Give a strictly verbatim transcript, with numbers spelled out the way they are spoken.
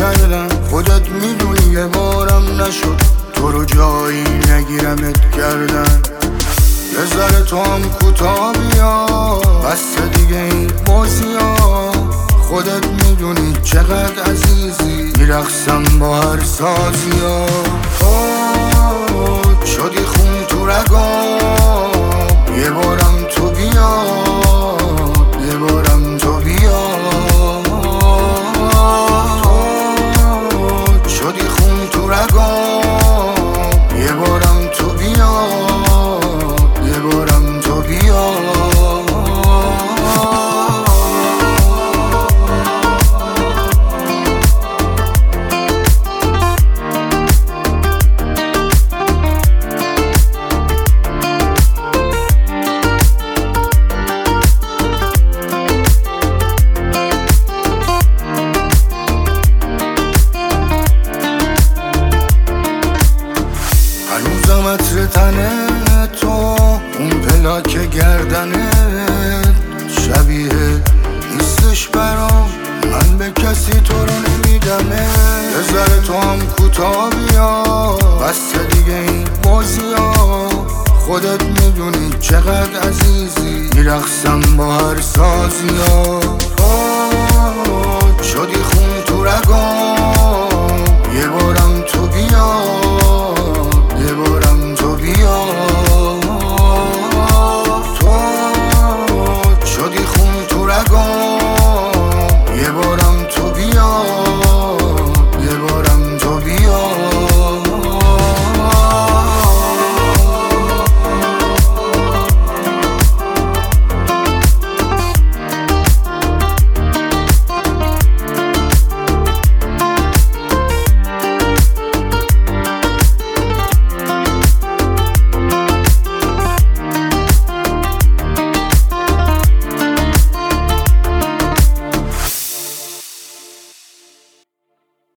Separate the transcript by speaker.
Speaker 1: کردم. خودت میدونی یه بارم نشد تو رو جایی نگیرمت کردن. یه ذره تو هم کوتاه بیا، بس دیگه این بازی ها. خودت میدونی چقدر عزیزی، میرقصم با هر سازی ها. شدی خون تو رگام، یه بارم تو بیا، یه بارم تو بیا. شدی خون تو رگام، یه بارم تو بیا، یه بارم تو بیا. هنوزم عطر تنه تو، اون پلاک گردنت شبیه نیستش برام. من به کسی تو رو نمیدمه. یه ذره تو هم کوتاه بیا، بس دیگه این بازی ها. خودت میدونی چقدر عزیزی، میرقصم با هر سازی ها. شدی خون تو رگام،